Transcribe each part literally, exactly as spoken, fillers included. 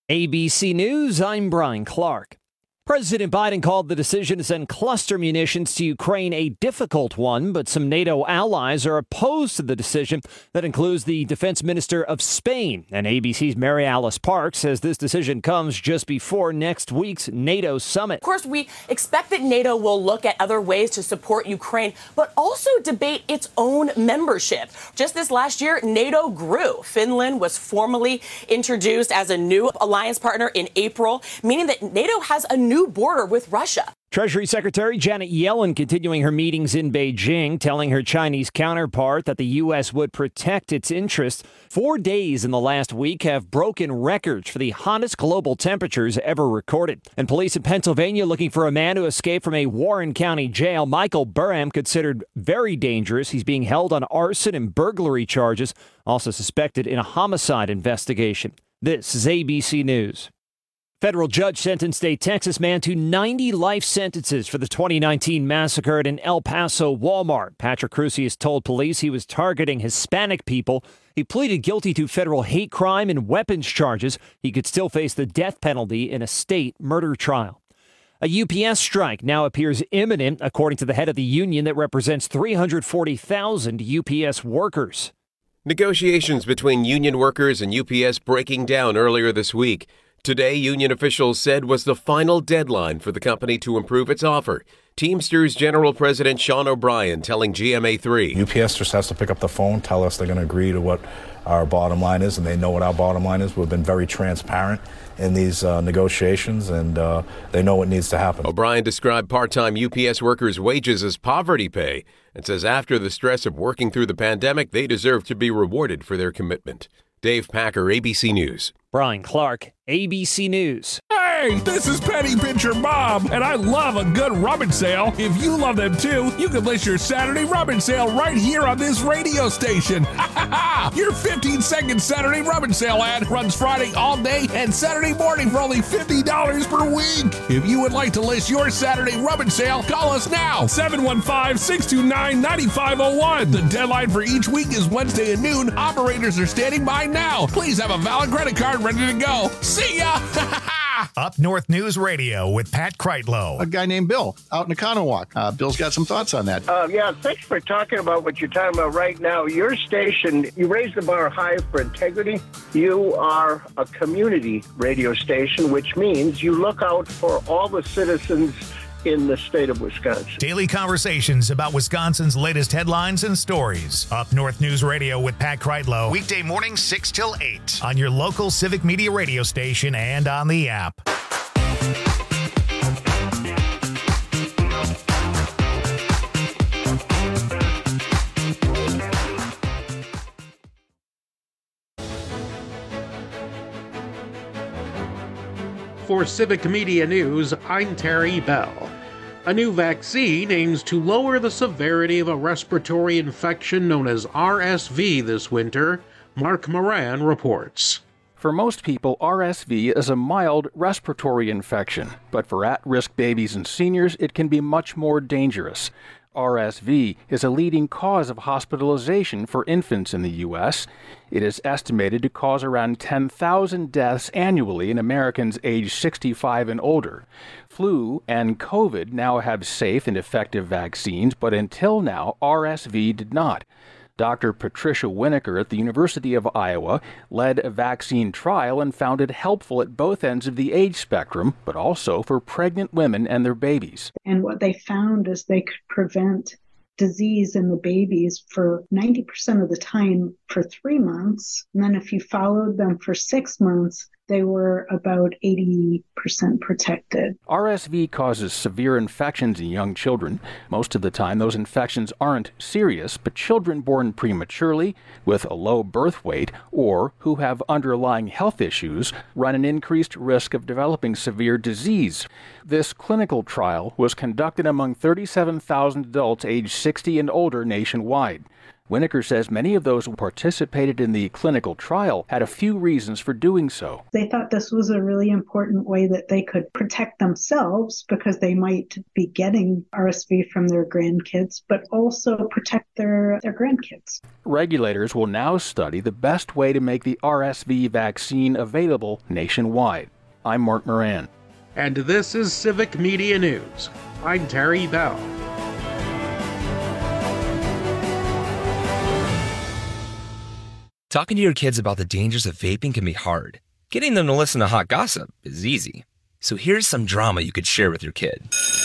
A B C News, I'm Brian Clark. President Biden called the decision to send cluster munitions to Ukraine a difficult one, but some NATO allies are opposed to the decision. That includes the defense minister of Spain. And A B C's Mary Alice Park says this decision comes just before next week's NATO summit. Of course, we expect that NATO will look at other ways to support Ukraine, but also debate its own membership. Just this last year, NATO grew. Finland was formally introduced as a new alliance partner in April, meaning that NATO has a new border with Russia. Treasury Secretary Janet Yellen continuing her meetings in Beijing, telling her Chinese counterpart that the U S would protect its interests. Four days in the last week have broken records for the hottest global temperatures ever recorded. And police in Pennsylvania looking for a man who escaped from a Warren County jail. Michael Burham, considered very dangerous. He's being held on arson and burglary charges, also suspected in a homicide investigation. This is A B C News. Federal judge sentenced a Texas man to ninety life sentences for the twenty nineteen massacre at an El Paso Walmart. Patrick Crusius told police he was targeting Hispanic people. He pleaded guilty to federal hate crime and weapons charges. He could still face the death penalty in a state murder trial. A U P S strike now appears imminent, according to the head of the union that represents three hundred forty thousand U P S workers. Negotiations between union workers and U P S breaking down earlier this week. Today, union officials said was the final deadline for the company to improve its offer. Teamsters General President Sean O'Brien telling G M A three. U P S just has to pick up the phone, tell us they're going to agree to what our bottom line is, and they know what our bottom line is. We've been very transparent in these uh, negotiations, and uh, they know what needs to happen. O'Brien described part-time U P S workers' wages as poverty pay and says after the stress of working through the pandemic, they deserve to be rewarded for their commitment. Dave Packer, A B C News. Brian Clark, A B C News. Hey, this is Penny Pincher Bob, and I love a good rummage sale. If you love them too, you can list your Saturday rummage sale right here on this radio station. Your fifteen second Saturday rummage sale ad runs Friday all day and Saturday morning for only fifty dollars per week. If you would like to list your Saturday rummage sale, call us now, seven one five, six two nine, nine five zero one. The deadline for each week is Wednesday at noon. Operators are standing by now. Please have a valid credit card ready to go. See ya! Up North News Radio with Pat Kreitlow. A guy named Bill out in Economowoc. Uh, Bill's got some thoughts on that. Uh, yeah, thanks for talking about what you're talking about right now. Your station, you raise the bar high for integrity. You are a community radio station, which means you look out for all the citizens in the state of Wisconsin. Daily conversations about Wisconsin's latest headlines and stories. Up North News Radio with Pat Kreitlow. Weekday mornings six till eight on your local Civic Media radio station and on the app. For Civic Media News, I'm Terry Bell. A new vaccine aims to lower the severity of a respiratory infection known as R S V this winter. Mark Moran reports. For most people, R S V is a mild respiratory infection, but for at-risk babies and seniors, it can be much more dangerous. R S V is a leading cause of hospitalization for infants in the U S. It is estimated to cause around ten thousand deaths annually in Americans aged sixty-five and older. Flu and COVID now have safe and effective vaccines, but until now, R S V did not. Doctor Patricia Winokur at the University of Iowa led a vaccine trial and found it helpful at both ends of the age spectrum, but also for pregnant women and their babies. And what they found is they could prevent disease in the babies for ninety percent of the time for three months. And then if you followed them for six months, they were about eighty percent protected. R S V causes severe infections in young children. Most of the time, those infections aren't serious, but children born prematurely, with a low birth weight, or who have underlying health issues, run an increased risk of developing severe disease. This clinical trial was conducted among thirty-seven thousand adults aged sixty and older nationwide. Winokur says many of those who participated in the clinical trial had a few reasons for doing so. They thought this was a really important way that they could protect themselves because they might be getting R S V from their grandkids, but also protect their, their grandkids. Regulators will now study the best way to make the R S V vaccine available nationwide. I'm Mark Moran. And this is Civic Media News. I'm Terry Bell. Talking to your kids about the dangers of vaping can be hard. Getting them to listen to hot gossip is easy. So here's some drama you could share with your kid.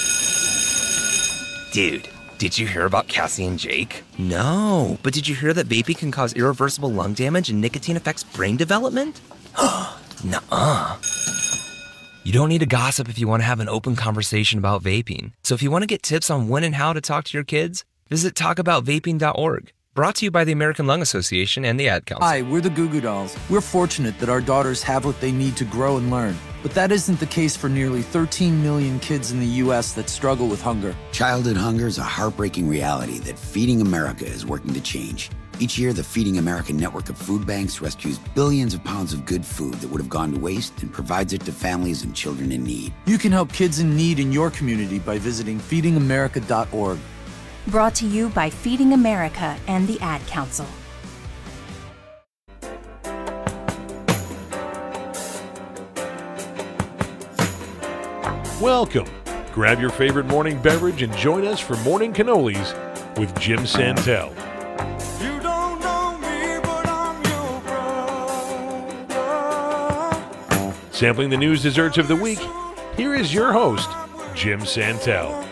Dude, did you hear about Cassie and Jake? No, but did you hear that vaping can cause irreversible lung damage and nicotine affects brain development? Nuh-uh. You don't need to gossip if you want to have an open conversation about vaping. So if you want to get tips on when and how to talk to your kids, visit talk about vaping dot org. Brought to you by the American Lung Association and the Ad Council. Hi, we're the Goo Goo Dolls. We're fortunate that our daughters have what they need to grow and learn. But that isn't the case for nearly thirteen million kids in the U S that struggle with hunger. Childhood hunger is a heartbreaking reality that Feeding America is working to change. Each year, the Feeding America network of food banks rescues billions of pounds of good food that would have gone to waste and provides it to families and children in need. You can help kids in need in your community by visiting feeding america dot org. Brought to you by Feeding America and the Ad Council. Welcome. Grab your favorite morning beverage and join us for Morning Cannolis with Jim Santel. You don't know me, but I'm your brother. Sampling the news desserts of the week, here is your host, Jim Santel.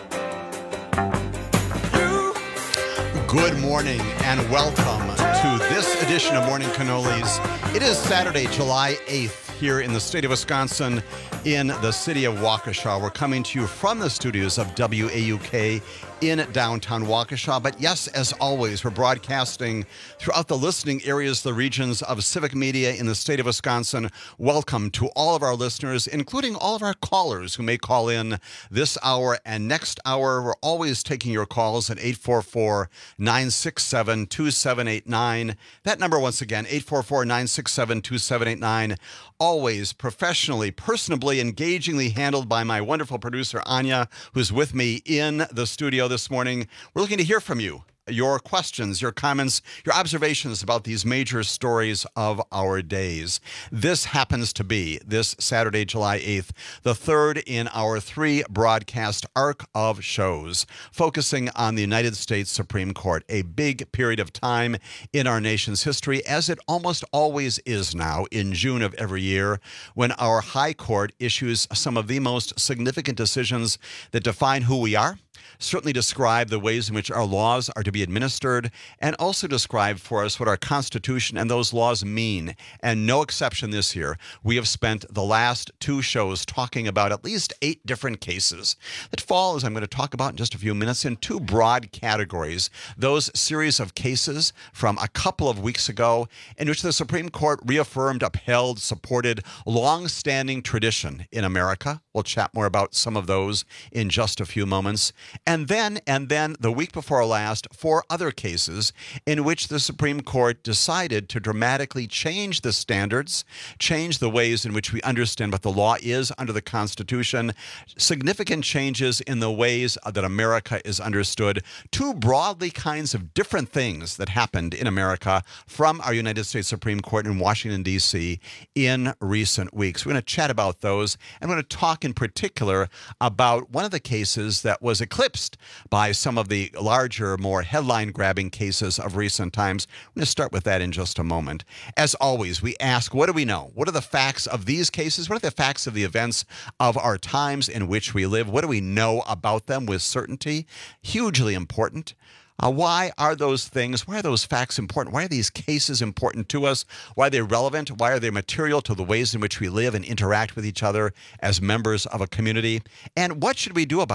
Good morning and welcome to this edition of Morning Cannolis. It is Saturday, July eighth, here in the state of Wisconsin, in the city of Waukesha. We're coming to you from the studios of W A U K in downtown Waukesha. But yes, as always, we're broadcasting throughout the listening areas, the regions of Civic Media in the state of Wisconsin. Welcome to all of our listeners, including all of our callers who may call in this hour and next hour. We're always taking your calls at eight four four, nine six seven, two seven eight nine. That number, once again, eight four four, nine six seven, two seven eight nine. Always professionally, personably, engagingly handled by my wonderful producer, Anya, who's with me in the studio this morning. We're looking to hear from you. Your questions, your comments, your observations about these major stories of our days. This happens to be, this Saturday, July eighth, the third in our three broadcast arc of shows focusing on the United States Supreme Court, a big period of time in our nation's history, as it almost always is now in June of every year, when our High Court issues some of the most significant decisions that define who we are, certainly describe the ways in which our laws are to be administered, and also describe for us what our Constitution and those laws mean. And no exception this year, we have spent the last two shows talking about at least eight different cases that fall, as I'm going to talk about in just a few minutes, in two broad categories. Those series of cases from a couple of weeks ago in which the Supreme Court reaffirmed, upheld, supported long-standing tradition in America. We'll chat more about some of those in just a few moments. And then, and then the week before last, four other cases in which the Supreme Court decided to dramatically change the standards, change the ways in which we understand what the law is under the Constitution, significant changes in the ways that America is understood. Two broadly kinds of different things that happened in America from our United States Supreme Court in Washington, D C in recent weeks. We're going to chat about those, and we're going to talk in particular about one of the cases that was eclipsed by some of the larger, more headline-grabbing cases of recent times. I'm going to start with that in just a moment. As always, we ask, what do we know? What are the facts of these cases? What are the facts of the events of our times in which we live? What do we know about them with certainty? Hugely important. Uh, why are those things, why are those facts important? Why are these cases important to us? Why are they relevant? Why are they material to the ways in which we live and interact with each other as members of a community? And what should we do about it?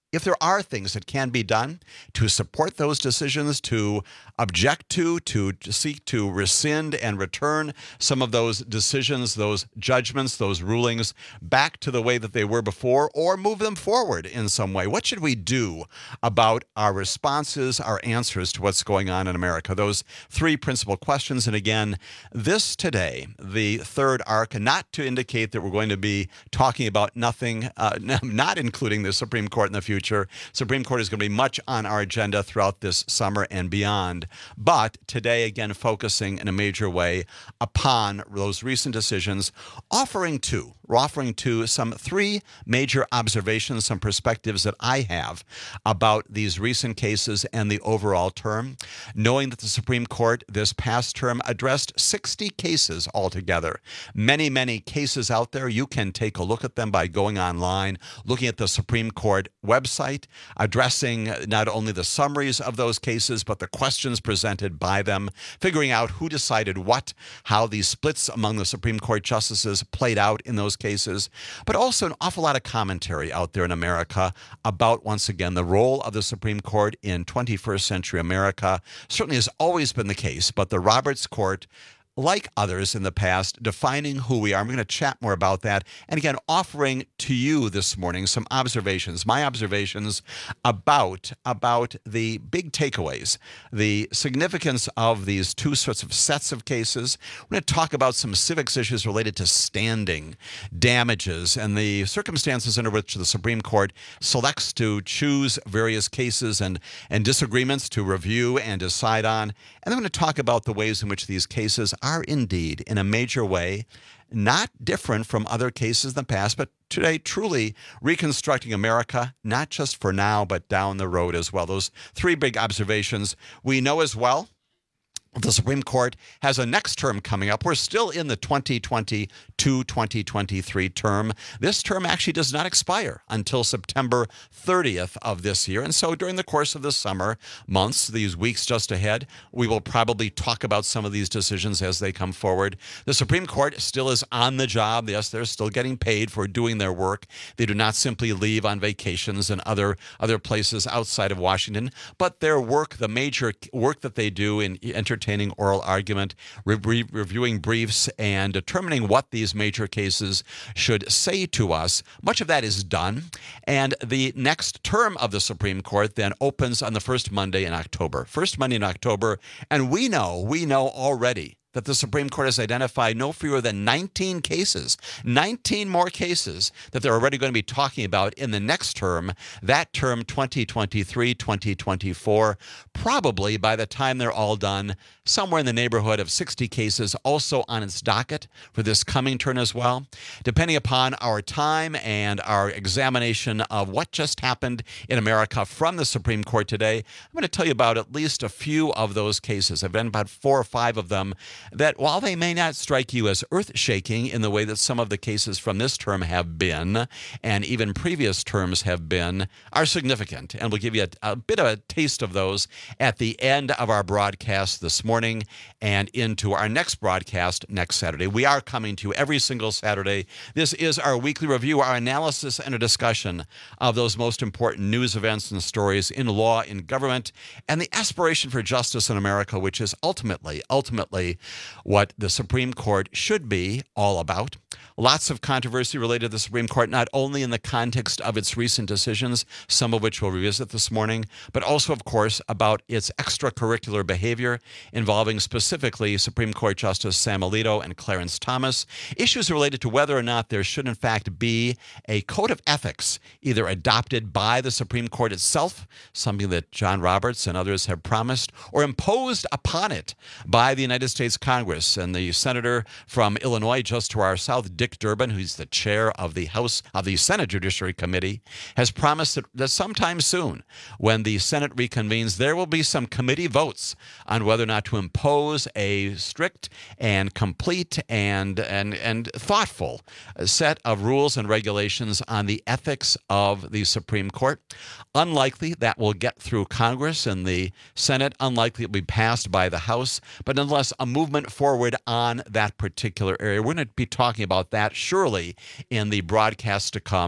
if there are things that can be done to support those decisions, to object to, to seek to rescind and return some of those decisions, those judgments, those rulings back to the way that they were before, or move them forward in some way. What should we do about our responses, our answers to what's going on in America? Those three principal questions. And again, this today, the third arc, not to indicate that we're going to be talking about nothing, uh, not including the Supreme Court in the future. Supreme Court is going to be much on our agenda throughout this summer and beyond. But today, again, focusing in a major way upon those recent decisions, offering two, offering to some three major observations, some perspectives that I have about these recent cases and the overall term, knowing that the Supreme Court this past term addressed sixty cases altogether. Many, many cases out there. You can take a look at them by going online, looking at the Supreme Court website, addressing not only the summaries of those cases, but the questions presented by them, figuring out who decided what, how these splits among the Supreme Court justices played out in those cases, but also an awful lot of commentary out there in America about, once again, the role of the Supreme Court in twenty-first century America. Certainly has always been the case, but the Roberts Court, like others in the past, defining who we are. I'm going to chat more about that. And again, offering to you this morning some observations, my observations about, about the big takeaways, the significance of these two sorts of sets of cases. We're going to talk about some civics issues related to standing, damages, and the circumstances under which the Supreme Court selects to choose various cases and, and disagreements to review and decide on. And then we're going to talk about the ways in which these cases are are indeed, in a major way, not different from other cases in the past, but today truly reconstructing America, not just for now, but down the road as well. Those three big observations. We know as well the Supreme Court has a next term coming up. We're still in the twenty twenty-two twenty twenty-three term. This term actually does not expire until September thirtieth of this year. And so during the course of the summer months, these weeks just ahead, we will probably talk about some of these decisions as they come forward. The Supreme Court still is on the job. Yes, they're still getting paid for doing their work. They do not simply leave on vacations and other, other places outside of Washington, but their work, the major work that they do in entertainment, oral argument, re- re- reviewing briefs, and determining what these major cases should say to us. Much of that is done, and the next term of the Supreme Court then opens on the first Monday in October. First Monday in October, and we know, we know already that the Supreme Court has identified no fewer than nineteen cases, nineteen more cases that they're already going to be talking about in the next term, that term twenty twenty-three twenty twenty-four. Probably by the time they're all done, somewhere in the neighborhood of sixty cases also on its docket for this coming term as well. Depending upon our time and our examination of what just happened in America from the Supreme Court today, I'm going to tell you about at least a few of those cases. I've been about four or five of them that, while they may not strike you as earth-shaking in the way that some of the cases from this term have been, and even previous terms have been, are significant. And we'll give you a, a bit of a taste of those at the end of our broadcast this morning and into our next broadcast next Saturday. We are coming to you every single Saturday. This is our weekly review, our analysis and a discussion of those most important news events and stories in law, in government, and the aspiration for justice in America, which is ultimately, ultimately what the Supreme Court should be all about. Lots of controversy related to the Supreme Court, not only in the context of its recent decisions, some of which we'll revisit this morning, but also, of course, about its extracurricular behavior involving specifically Supreme Court Justice Sam Alito and Clarence Thomas. Issues related to whether or not there should, in fact, be a code of ethics either adopted by the Supreme Court itself, something that John Roberts and others have promised, or imposed upon it by the United States Congress. And the senator from Illinois, just to our south, Dick Durbin, who's the chair of the House of the Senate Judiciary Committee, has promised that, that sometime soon, when the Senate reconvenes, there will be some committee votes on whether or not to impose a strict and complete and and and thoughtful set of rules and regulations on the ethics of the Supreme Court. Unlikely that will get through Congress and the Senate. Unlikely it will be passed by the House, but nonetheless, a movement forward on that particular area. We're going to be talking about that surely in the broadcast to come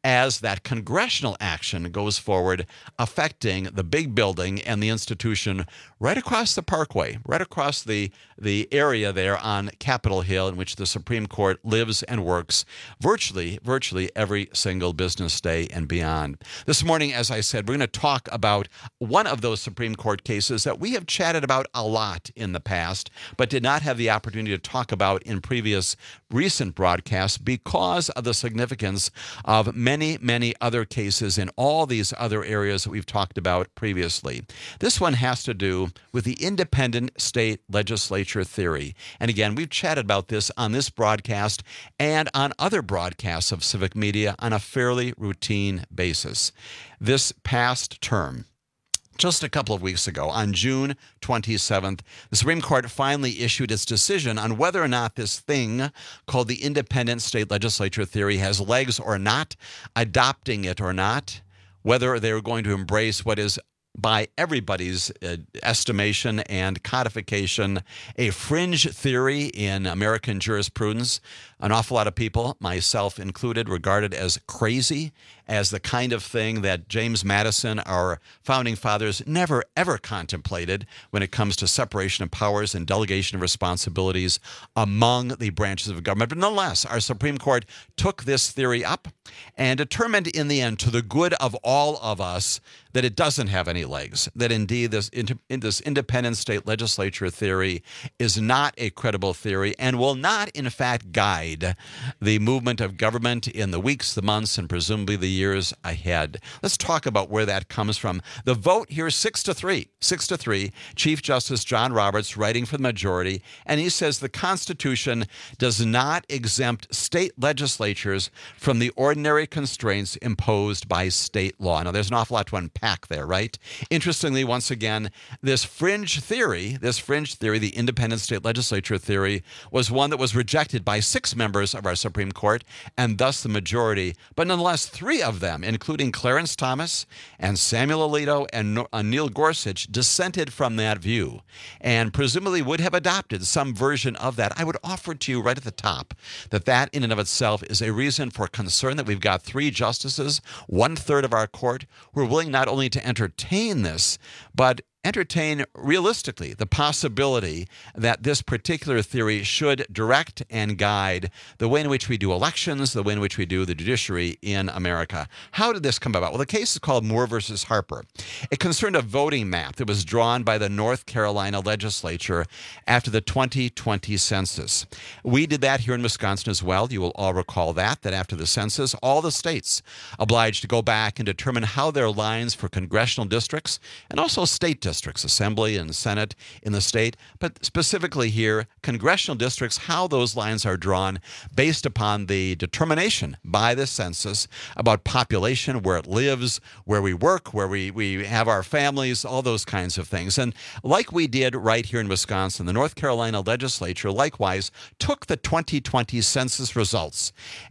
as that congressional action goes forward, affecting the big building and the institution right across the Parkway, right across the, the area there on Capitol Hill in which the Supreme Court lives and works virtually, virtually every single business day and beyond. This morning, as I said, we're going to talk about one of those Supreme Court cases that we have chatted about a lot in the past, but did not have the opportunity to talk about in previous recent broadcasts because of the significance of many, many other cases in all these other areas that we've talked about previously. This one has to do with the independent state legislature theory. And again, we've chatted about this on this broadcast and on other broadcasts of Civic Media on a fairly routine basis. This past term, just a couple of weeks ago, on June twenty-seventh, the Supreme Court finally issued its decision on whether or not this thing called the independent state legislature theory has legs or not, adopting it or not, whether they were going to embrace what is, by everybody's uh, estimation and codification, a fringe theory in American jurisprudence. An awful lot of people, myself included, regarded as crazy, as the kind of thing that James Madison, our founding fathers, never, ever contemplated when it comes to separation of powers and delegation of responsibilities among the branches of government. But nonetheless, our Supreme Court took this theory up and determined in the end, to the good of all of us, that it doesn't have any legs, that indeed this, this independent state legislature theory is not a credible theory and will not, in fact, guide the movement of government in the weeks, the months, and presumably the years ahead. Let's talk about where that comes from. The vote here, six to three. Six to three. Chief Justice John Roberts writing for the majority, and he says the Constitution does not exempt state legislatures from the ordinary constraints imposed by state law. Now, there's an awful lot to unpack there, right? Interestingly, once again, this fringe theory, this fringe theory, the independent state legislature theory, was one that was rejected by six members of our Supreme Court, and thus the majority. But nonetheless, three of them, including Clarence Thomas and Samuel Alito and uh, Neil Gorsuch, dissented from that view and presumably would have adopted some version of that. I would offer to you right at the top that that in and of itself is a reason for concern that we've got three justices, one third of our court, who are willing not only to entertain this, but entertain realistically the possibility that this particular theory should direct and guide the way in which we do elections, the way in which we do the judiciary in America. How did this come about? Well, the case is called Moore versus Harper. It concerned a voting map that was drawn by the North Carolina legislature after the twenty twenty census. We did that here in Wisconsin as well. You will all recall that, that after the census, all the states obliged to go back and determine how their lines for congressional districts and also state districts, Assembly and Senate in the state, but specifically here, congressional districts, how those lines are drawn based upon the determination by the census about population, where it lives, where we work, where we, we have our families, all those kinds of things. And like we did right here in Wisconsin, the North Carolina legislature likewise took the twenty twenty census results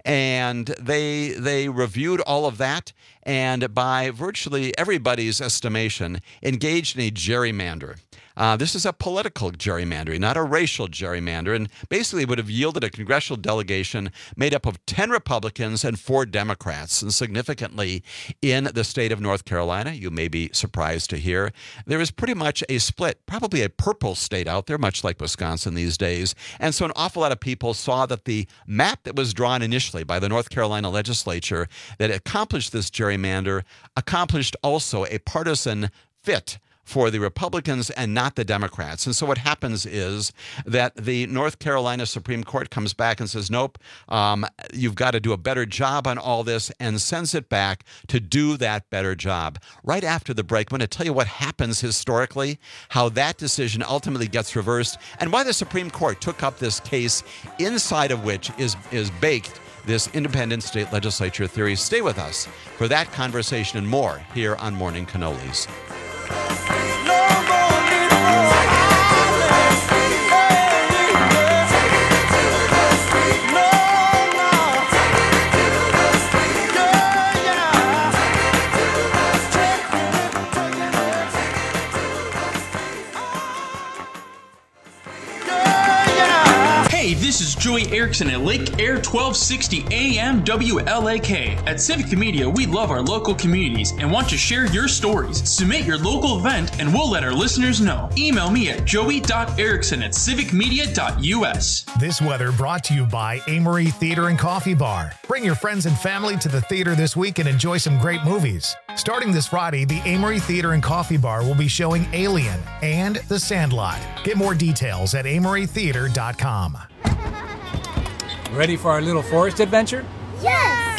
and they they reviewed all of that, and by virtually everybody's estimation, engaged in a gerrymander. Uh, this is a political gerrymandering, not a racial gerrymander, and basically would have yielded a congressional delegation made up of ten Republicans and four Democrats. And significantly, in the state of North Carolina, you may be surprised to hear, there is pretty much a split, probably a purple state out there, much like Wisconsin these days. And so an awful lot of people saw that the map that was drawn initially by the North Carolina legislature that accomplished this gerrymander accomplished also a partisan fit for the Republicans and not the Democrats. And so what happens is that the North Carolina Supreme Court comes back and says, nope, um, you've got to do a better job on all this, and sends it back to do that better job. Right after the break, I'm going to tell you what happens historically, how that decision ultimately gets reversed, and why the Supreme Court took up this case, inside of which is, is baked this independent state legislature theory. Stay with us for that conversation and more here on Morning Cannolis. Hey, this is Joey Erickson at Lake Air twelve sixty A M W L A K. At Civic Media, we love our local communities and want to share your stories. Submit your local event and we'll let our listeners know. Email me at joey dot erickson at civic media dot u s. This weather brought to you by Amory Theater and Coffee Bar. Bring your friends and family to the theater this week and enjoy some great movies. Starting this Friday, the Amory Theater and Coffee Bar will be showing Alien and The Sandlot. Get more details at amory theater dot com. Ready for our little forest adventure? Yes!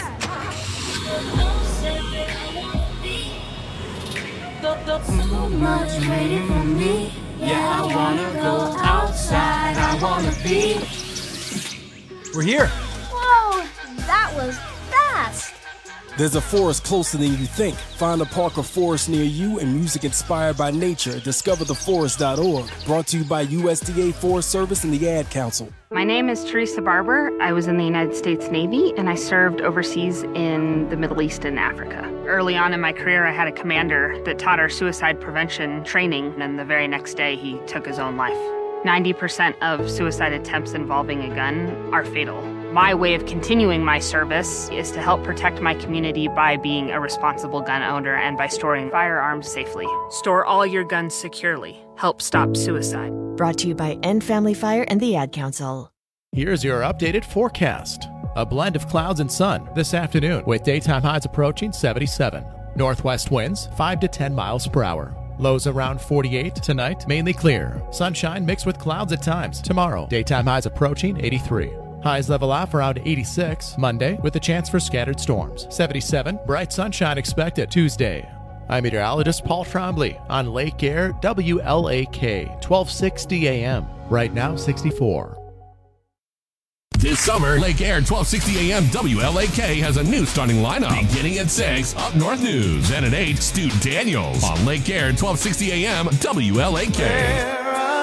So much waiting for me. Yeah, I wanna go outside. I wanna be. We're here. Whoa, that was fast. There's a forest closer than you think. Find a park or forest near you and music inspired by nature at discover the forest dot org. Brought to you by U S D A Forest Service and the Ad Council. My name is Teresa Barber. I was in the United States Navy and I served overseas in the Middle East and Africa. Early on in my career, I had a commander that taught our suicide prevention training, and the very next day he took his own life. ninety percent of suicide attempts involving a gun are fatal. My way of continuing my service is to help protect my community by being a responsible gun owner and by storing firearms safely. Store all your guns securely. Help stop suicide. Brought to you by End Family Fire and the Ad Council. Here's your updated forecast. A blend of clouds and sun this afternoon with daytime highs approaching seventy-seven. Northwest winds five to ten miles per hour. Lows around forty-eight tonight, mainly clear. Sunshine mixed with clouds at times. Tomorrow, daytime highs approaching eighty-three. Highs level off around eighty-six Monday with a chance for scattered storms. seventy-seven, bright sunshine expected Tuesday. I'm meteorologist Paul Trombley on Lake Air W L A K, twelve sixty A M. Right now, sixty-four. This summer, Lake Air twelve sixty A M W L A K has a new starting lineup. Beginning at six, Up North News, and at eight, Stu Daniels on Lake Air twelve sixty A M W L A K.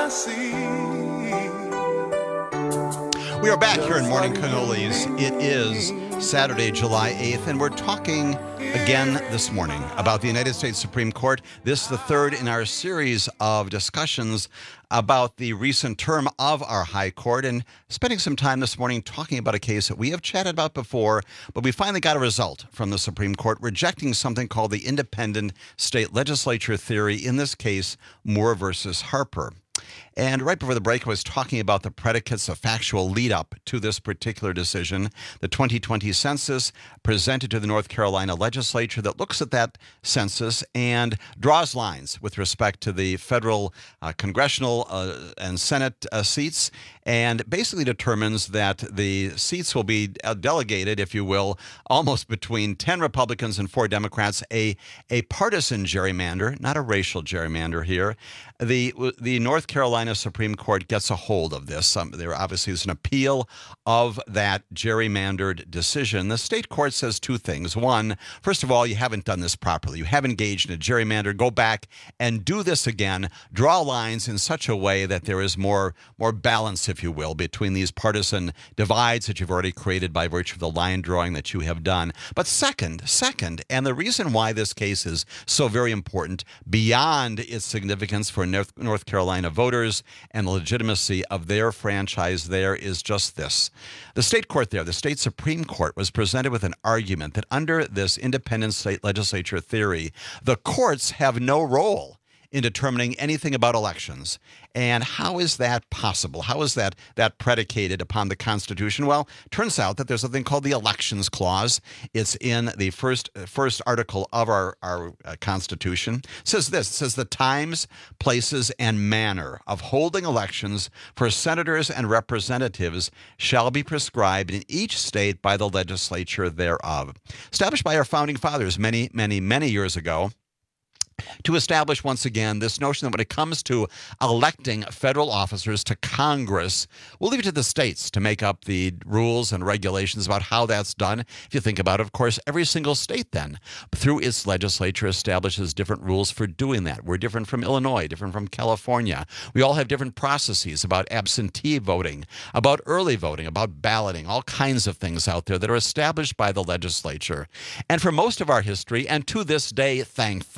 We are back here in Morning Cannolis. It is Saturday, July eighth, and we're talking again this morning about the United States Supreme Court. This is the third in our series of discussions about the recent term of our High Court, and spending some time this morning talking about a case that we have chatted about before, but we finally got a result from the Supreme Court rejecting something called the independent state legislature theory, in this case, Moore versus Harper. And right before the break, I was talking about the predicates, the factual lead-up to this particular decision. The twenty twenty census presented to the North Carolina legislature that looks at that census and draws lines with respect to the federal uh, congressional uh, and Senate uh, seats, and basically determines that the seats will be uh, delegated, if you will, almost between ten Republicans and four Democrats, a, a partisan gerrymander, not a racial gerrymander here. The, the North Carolina Supreme Court gets a hold of this. Um, there obviously is an appeal of that gerrymandered decision. The state court says two things. One, first of all, you haven't done this properly. You have engaged in a gerrymander. Go back and do this again. Draw lines in such a way that there is more, more balance, if you will, between these partisan divides that you've already created by virtue of the line drawing that you have done. But second, second, and the reason why this case is so very important beyond its significance for North, North Carolina voters and the legitimacy of their franchise there is just this. The state court there, the state Supreme Court, was presented with an argument that under this independent state legislature theory, the courts have no role in determining anything about elections. And how is that possible? How is that that predicated upon the Constitution? Well, turns out that there's something called the Elections Clause. It's in the first first article of our, our uh, Constitution. It says this, it says the times, places, and manner of holding elections for senators and representatives shall be prescribed in each state by the legislature thereof. Established by our founding fathers many, many, many years ago, to establish once again this notion that when it comes to electing federal officers to Congress, we'll leave it to the states to make up the rules and regulations about how that's done. If you think about it, of course, every single state then, through its legislature, establishes different rules for doing that. We're different from Illinois, different from California. We all have different processes about absentee voting, about early voting, about balloting, all kinds of things out there that are established by the legislature. And for most of our history, and to this day, thankfully,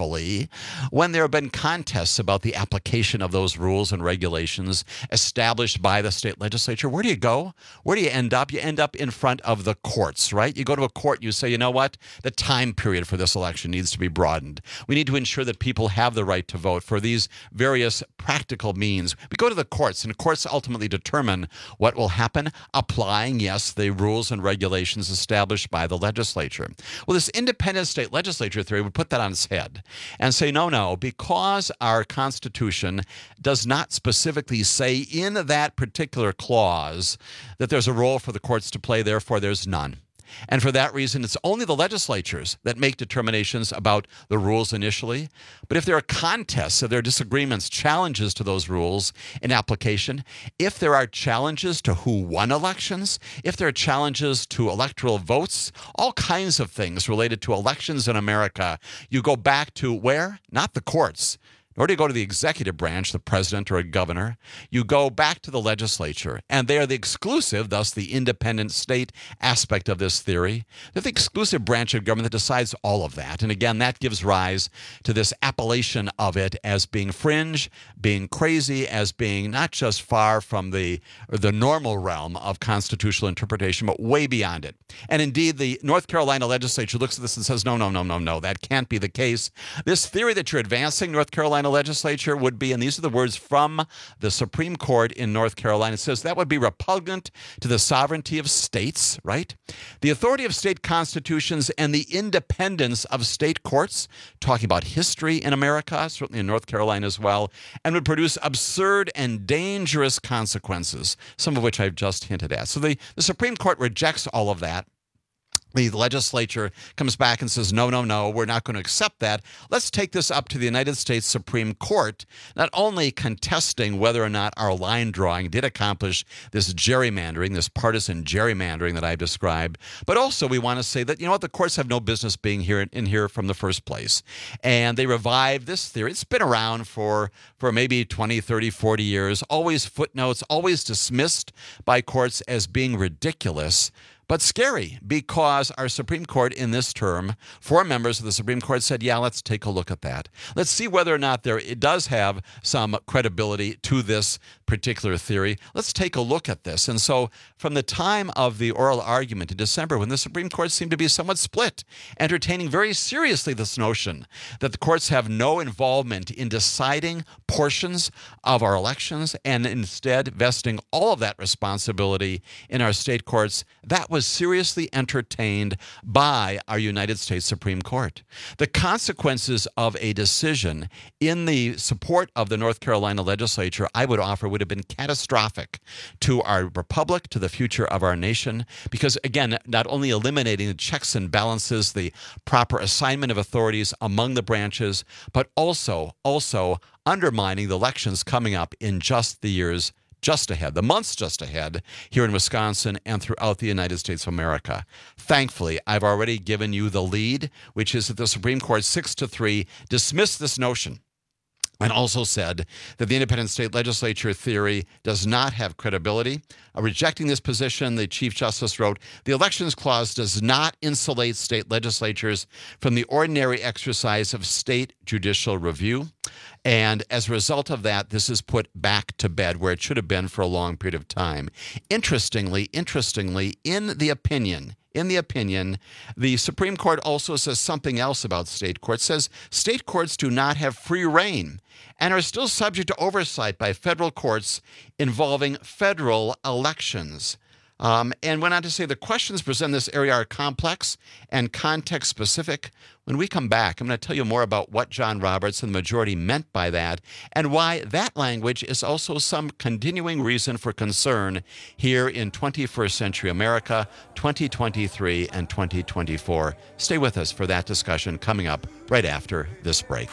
say when there have been contests about the application of those rules and regulations established by the state legislature, where do you go? Where do you end up? You end up in front of the courts, right? You go to a court, you say, you know what? The time period for this election needs to be broadened. We need to ensure that people have the right to vote for these various practical means. We go to the courts, and courts ultimately determine what will happen, applying, yes, the rules and regulations established by the legislature. Well, this independent state legislature theory would put that on its head and say, no, no, because our Constitution does not specifically say in that particular clause that there's a role for the courts to play, therefore there's none. And for that reason, it's only the legislatures that make determinations about the rules initially. But if there are contests, if there are disagreements, challenges to those rules in application, if there are challenges to who won elections, if there are challenges to electoral votes, all kinds of things related to elections in America, you go back to where? Not the courts. Nor do you go to the executive branch, the president or a governor. You go back to the legislature, and they are the exclusive, thus the independent state aspect of this theory. They're the exclusive branch of government that decides all of that. And again, that gives rise to this appellation of it as being fringe, being crazy, as being not just far from the, the normal realm of constitutional interpretation, but way beyond it. And indeed, the North Carolina legislature looks at this and says, no, no, no, no, no, that can't be the case. This theory that you're advancing, North Carolina legislature, would be, and these are the words from the Supreme Court in North Carolina, it says that would be repugnant to the sovereignty of states, right? The authority of state constitutions and the independence of state courts, talking about history in America, certainly in North Carolina as well, and would produce absurd and dangerous consequences, some of which I've just hinted at. So the, the Supreme Court rejects all of that. The legislature comes back and says, no, no, no, we're not going to accept that. Let's take this up to the United States Supreme Court, not only contesting whether or not our line drawing did accomplish this gerrymandering, this partisan gerrymandering that I've described, but also we want to say that, you know what, the courts have no business being here in here from the first place. And they revived this theory. It's been around for, for maybe twenty, thirty, forty years, always footnotes, always dismissed by courts as being ridiculous. But scary, because our Supreme Court in this term, four members of the Supreme Court said, yeah, let's take a look at that. Let's see whether or not there it does have some credibility to this particular theory. Let's take a look at this. And so from the time of the oral argument in December, when the Supreme Court seemed to be somewhat split, entertaining very seriously this notion that the courts have no involvement in deciding portions of our elections and instead vesting all of that responsibility in our state courts, that was seriously entertained by our United States Supreme Court. The consequences of a decision in the support of the North Carolina legislature, I would offer, would have been catastrophic to our republic, to the future of our nation, because, again, not only eliminating the checks and balances, the proper assignment of authorities among the branches, but also, also undermining the elections coming up in just the years just ahead, the months just ahead, here in Wisconsin and throughout the United States of America. Thankfully, I've already given you the lead, which is that the Supreme Court, six to three, dismissed this notion and also said that the independent state legislature theory does not have credibility. Uh, rejecting this position, the Chief Justice wrote, the Elections Clause does not insulate state legislatures from the ordinary exercise of state judicial review. And as a result of that, this is put back to bed where it should have been for a long period of time. Interestingly, interestingly, in the opinion, In the opinion, the Supreme Court also says something else about state courts. It says state courts do not have free rein and are still subject to oversight by federal courts involving federal elections. Um, and went on to say the questions presented in this area are complex and context-specific. When we come back, I'm going to tell you more about what John Roberts and the majority meant by that and why that language is also some continuing reason for concern here in twenty-first century America, twenty twenty-three and twenty twenty-four. Stay with us for that discussion coming up right after this break.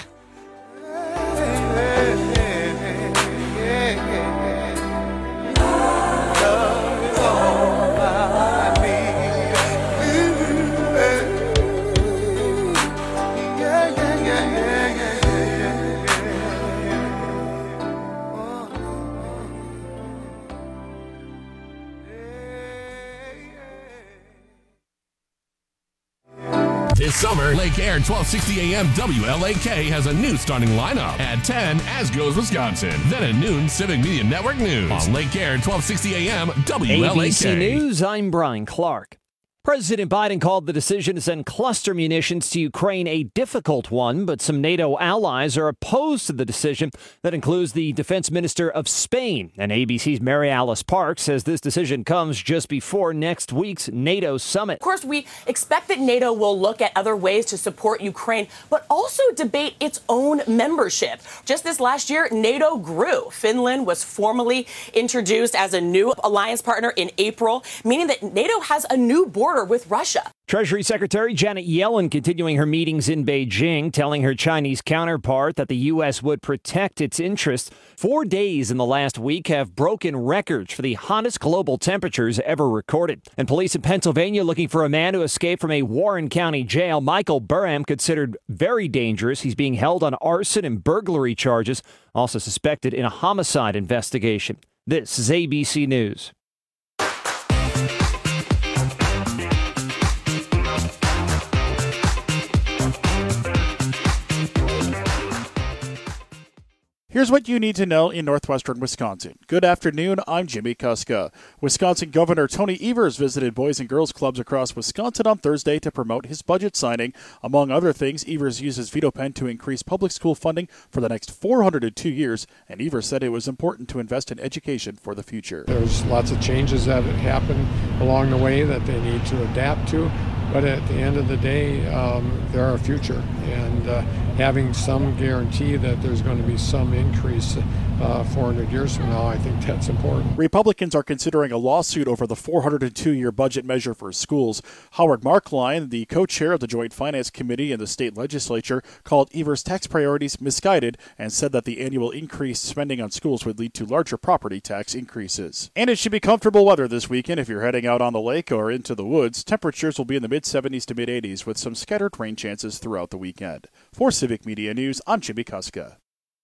This summer, Lake Air twelve sixty A M W L A K has a new starting lineup. At ten, As Goes Wisconsin. Then at noon, Civic Media Network News. On Lake Air twelve sixty A M W L A K. A B C News, I'm Brian Clark. President Biden called the decision to send cluster munitions to Ukraine a difficult one, but some NATO allies are opposed to the decision. That includes the defense minister of Spain. And A B C's Mary Alice Park says this decision comes just before next week's NATO summit. Of course, we expect that NATO will look at other ways to support Ukraine, but also debate its own membership. Just this last year, NATO grew. Finland was formally introduced as a new alliance partner in April, meaning that NATO has a new border with Russia. Treasury Secretary Janet Yellen continuing her meetings in Beijing, telling her Chinese counterpart that the U S would protect its interests. Four days in the last week have broken records for the hottest global temperatures ever recorded. And police in Pennsylvania looking for a man who escaped from a Warren County jail. Michael Burham, considered very dangerous. He's being held on arson and burglary charges, also suspected in a homicide investigation. This is A B C News. Here's what you need to know in northwestern Wisconsin. Good afternoon, I'm Jimmy Kuska. Wisconsin Governor Tony Evers visited Boys and Girls Clubs across Wisconsin on Thursday to promote his budget signing. Among other things, Evers used his veto pen to increase public school funding for the next four hundred two years, and Evers said it was important to invest in education for the future. There's lots of changes that happen along the way that they need to adapt to, but at the end of the day, um, they're our future, and uh, having some guarantee that there's going to be some increase uh, four hundred years from now, I think that's important. Republicans are considering a lawsuit over the four hundred two year budget measure for schools. Howard Markline, the co-chair of the Joint Finance Committee in the state legislature, called Evers' tax priorities misguided and said that the annual increased spending on schools would lead to larger property tax increases. And it should be comfortable weather this weekend if you're heading out on the lake or into the woods. Temperatures will be in the mid seventies to mid eighties with some scattered rain chances throughout the weekend. For Civic Media News, I'm Jimmy Kuska.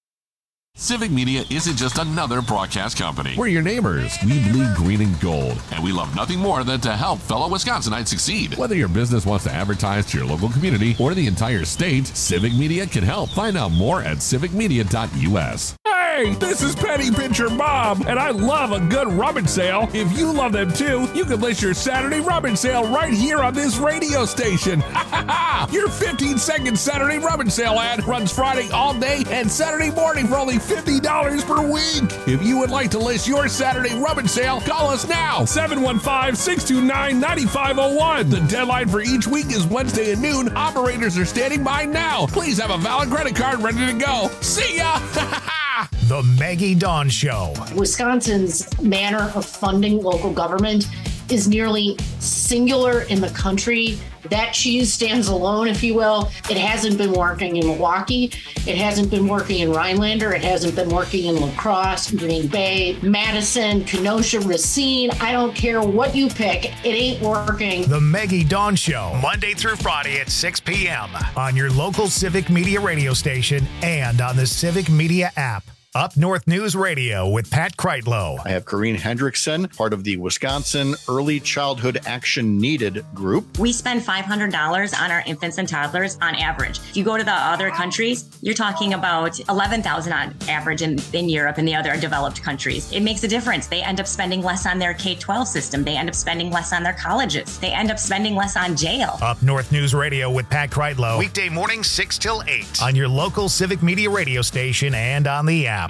Civic Media isn't just another broadcast company. We're your neighbors. We bleed green and gold. And we love nothing more than to help fellow Wisconsinites succeed. Whether your business wants to advertise to your local community or the entire state, Civic Media can help. Find out more at civic media dot U S. Hey, this is Penny Pincher Bob, and I love a good rummage sale. If you love them too, you can list your Saturday rummage sale right here on this radio station. Your fifteen second Saturday rummage sale ad runs Friday all day and Saturday morning for only fifty dollars per week. If you would like to list your Saturday rummage sale, call us now, seven one five, six two nine, nine five zero one. The deadline for each week is Wednesday at noon. Operators are standing by now. Please have a valid credit card ready to go. See ya! The Maggie Dawn Show. Wisconsin's manner of funding local government is nearly singular in the country. That cheese stands alone, if you will. It hasn't been working in Milwaukee. It hasn't been working in Rhinelander. It hasn't been working in La Crosse, Green Bay, Madison, Kenosha, Racine. I don't care what you pick. It ain't working. The Maggie Dawn Show, Monday through Friday at six p.m. on your local Civic Media radio station and on the Civic Media app. Up North News Radio with Pat Kreitlow. I have Corrine Hendrickson, part of the Wisconsin Early Childhood Action Needed group. We spend five hundred dollars on our infants and toddlers on average. If you go to the other countries, you're talking about eleven thousand dollars on average in, in Europe and the other developed countries. It makes a difference. They end up spending less on their K twelve system. They end up spending less on their colleges. They end up spending less on jail. Up North News Radio with Pat Kreitlow. Weekday morning, six till eight on your local Civic Media radio station and on the app.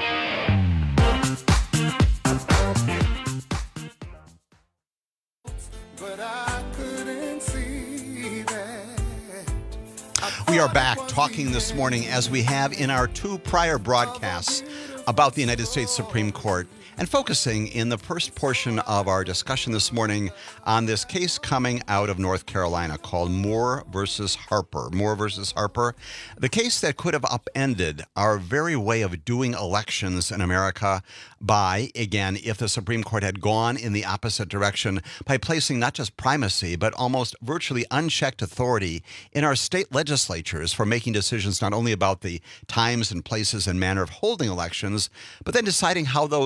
We are back talking this morning, as we have in our two prior broadcasts, about the United States Supreme Court, and focusing in the first portion of our discussion this morning on this case coming out of North Carolina called Moore versus Harper. Moore versus Harper, the case that could have upended our very way of doing elections in America by, again, if the Supreme Court had gone in the opposite direction by placing not just primacy, but almost virtually unchecked authority in our state legislatures for making decisions not only about the times and places and manner of holding elections, but then deciding how those rules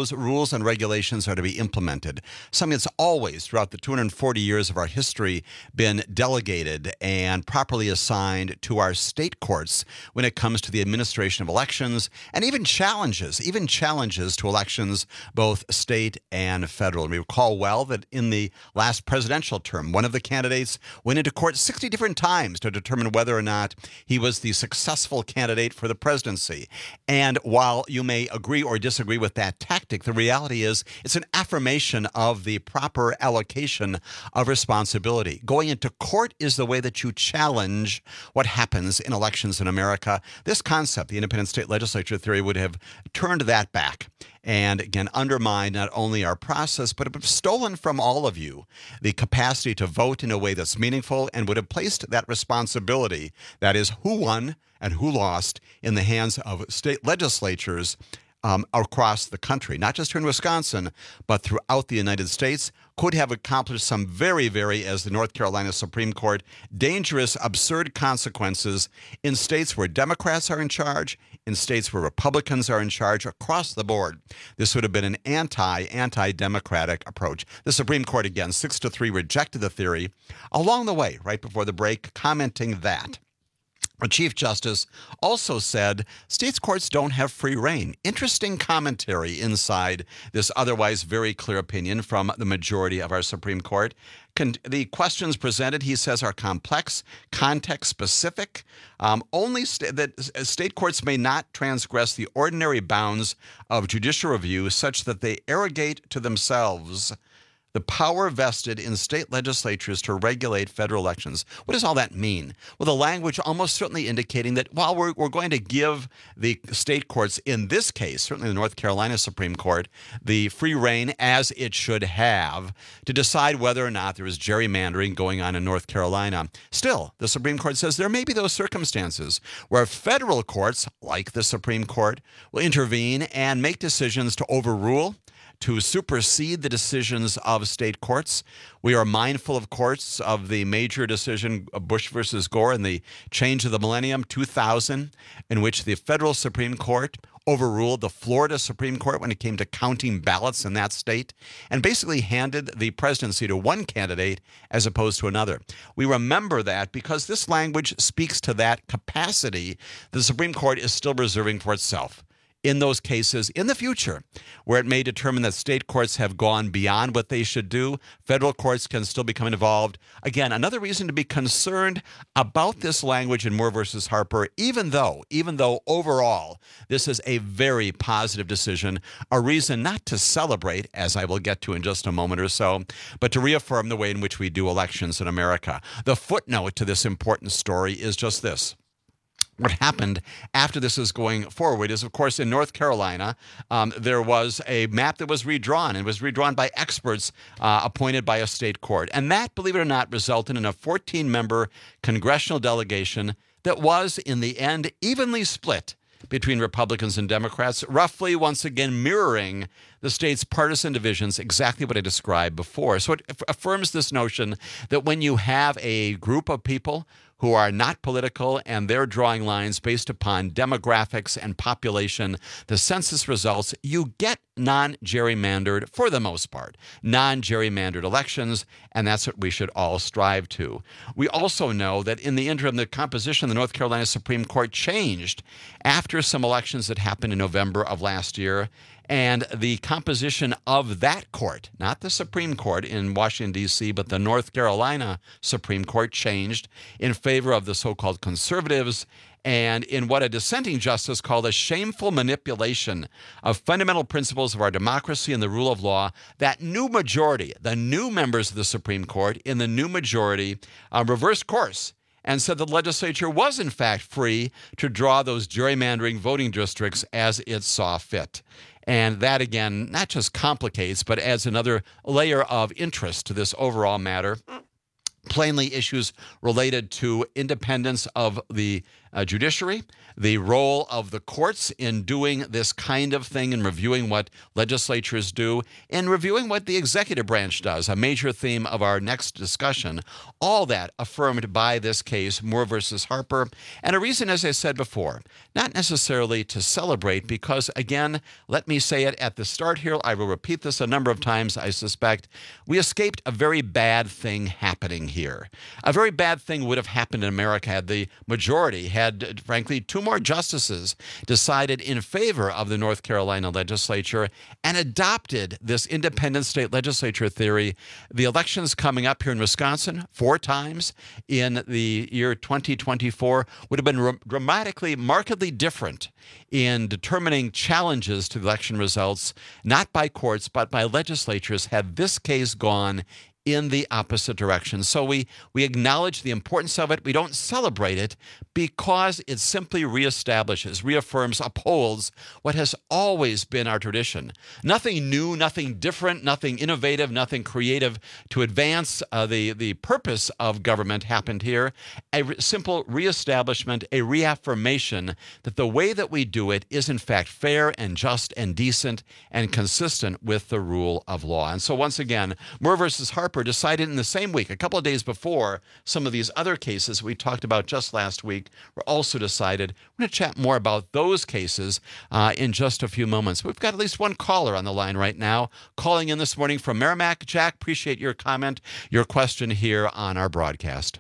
rules and regulations are to be implemented. Something that's always, throughout the two hundred forty years of our history, been delegated and properly assigned to our state courts when it comes to the administration of elections and even challenges, even challenges to elections, both state and federal. And we recall well that in the last presidential term, one of the candidates went into court sixty different times to determine whether or not he was the successful candidate for the presidency. And while you may agree or disagree with that tactic, the reality is it's an affirmation of the proper allocation of responsibility. Going into court is the way that you challenge what happens in elections in America. This concept, the independent state legislature theory, would have turned that back and, again, undermined not only our process, but have stolen from all of you the capacity to vote in a way that's meaningful, and would have placed that responsibility, that is, who won and who lost, in the hands of state legislatures um, across the country, not just here in Wisconsin, but throughout the United States. Could have accomplished some very, very, as the North Carolina Supreme Court, dangerous, absurd consequences in states where Democrats are in charge, in states where Republicans are in charge, across the board. This would have been an anti, anti-democratic approach. The Supreme Court, again, six to three, rejected the theory. Along the way, right before the break, commenting that the Chief Justice also said states courts don't have free rein. Interesting commentary inside this otherwise very clear opinion from the majority of our Supreme Court. Con- the questions presented, he says, are complex, context-specific. Um, only st- that state courts may not transgress the ordinary bounds of judicial review such that they arrogate to themselves the power vested in state legislatures to regulate federal elections. What does all that mean? Well, the language almost certainly indicating that while we're, we're going to give the state courts, in this case, certainly the North Carolina Supreme Court, the free rein, as it should have, to decide whether or not there is gerrymandering going on in North Carolina. Still, the Supreme Court says there may be those circumstances where federal courts, like the Supreme Court, will intervene and make decisions to overrule, to supersede the decisions of state courts. We are mindful, of course, of the major decision of Bush versus Gore in the change of the millennium, two thousand, in which the federal Supreme Court overruled the Florida Supreme Court when it came to counting ballots in that state, and basically handed the presidency to one candidate as opposed to another. We remember that because this language speaks to that capacity the Supreme Court is still reserving for itself in those cases in the future where it may determine that state courts have gone beyond what they should do. Federal courts can still become involved. Again, another reason to be concerned about this language in Moore versus Harper, even though, even though overall this is a very positive decision, a reason not to celebrate, as I will get to in just a moment or so, but to reaffirm the way in which we do elections in America. The footnote to this important story is just this. What happened after this is going forward is, of course, in North Carolina, um, there was a map that was redrawn and was redrawn by experts uh, appointed by a state court. And that, believe it or not, resulted in a fourteen-member congressional delegation that was, in the end, evenly split between Republicans and Democrats, roughly, once again, mirroring the state's partisan divisions, exactly what I described before. So it aff- affirms this notion that when you have a group of people who are not political and they're drawing lines based upon demographics and population, the census results, you get non-gerrymandered, for the most part, non-gerrymandered elections, and that's what we should all strive to. We also know that in the interim, the composition of the North Carolina Supreme Court changed after some elections that happened in November of last year, and the composition of that court, not the Supreme Court in Washington, D C, but the North Carolina Supreme Court, changed in favor of the so-called conservatives and in what a dissenting justice called a shameful manipulation of fundamental principles of our democracy and the rule of law. That new majority, the new members of the Supreme Court in the new majority, uh, reversed course and said the legislature was, in fact, free to draw those gerrymandering voting districts as it saw fit. And that, again, not just complicates, but adds another layer of interest to this overall matter. Plainly, issues related to independence of the uh, judiciary, the role of the courts in doing this kind of thing and reviewing what legislatures do, and reviewing what the executive branch does, a major theme of our next discussion. All that affirmed by this case, Moore versus Harper, and a reason, as I said before, not necessarily to celebrate, because, again, let me say it at the start here, I will repeat this a number of times, I suspect, we escaped a very bad thing happening here. A very bad thing would have happened in America had the majority, had, frankly, two more justices decided in favor of the North Carolina legislature and adopted this independent state legislature theory. The elections coming up here in Wisconsin four times in the year twenty twenty-four would have been dramatically, markedly different in determining challenges to the election results, not by courts, but by legislatures, had this case gone in the opposite direction. So we, we acknowledge the importance of it. We don't celebrate it because it simply reestablishes, reaffirms, upholds what has always been our tradition. Nothing new, nothing different, nothing innovative, nothing creative to advance uh, the, the purpose of government happened here. A re- simple reestablishment, a reaffirmation that the way that we do it is in fact fair and just and decent and consistent with the rule of law. And so once again, Moore versus Harper decided in the same week, a couple of days before some of these other cases we talked about just last week were also decided. We're going to chat more about those cases uh, in just a few moments. We've got at least one caller on the line right now, calling in this morning from Merrimack. Jack, appreciate your comment, your question here on our broadcast.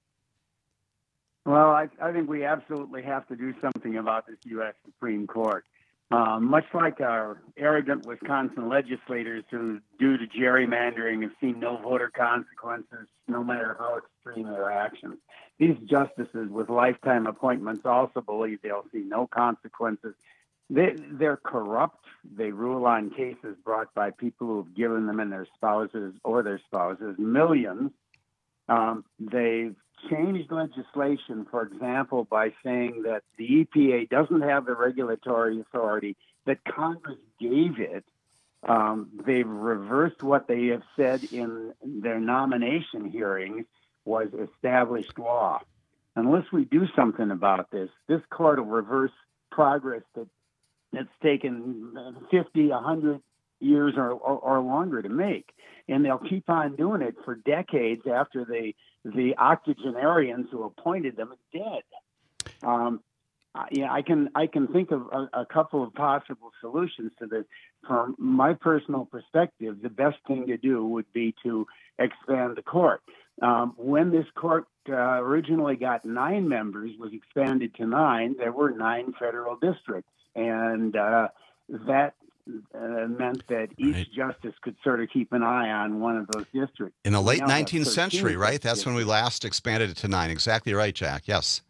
Well, I, I think we absolutely have to do something about this U S Supreme Court. Um, much like our arrogant Wisconsin legislators who, due to gerrymandering, have seen no voter consequences, no matter how extreme their actions. These justices with lifetime appointments also believe they'll see no consequences. They, they're corrupt. They rule on cases brought by people who have given them and their spouses or their spouses millions. Um, they've changed legislation, for example, by saying that the E P A doesn't have the regulatory authority that Congress gave it. Um, they've reversed what they have said in their nomination hearings was established law. Unless we do something about this, this court will reverse progress that that's taken fifty, one hundred years or, or, or longer to make. And they'll keep on doing it for decades after the the octogenarians who appointed them are dead. Um, yeah, I can I can think of a, a couple of possible solutions to this. From my personal perspective, the best thing to do would be to expand the court. Um, when this court uh, originally got nine members, was expanded to nine, there were nine federal districts, and uh, that Uh, meant that each right. justice could sort of keep an eye on one of those districts. In the late nineteenth century, right? That's when we last expanded it to nine. Exactly right, Jack. Yes.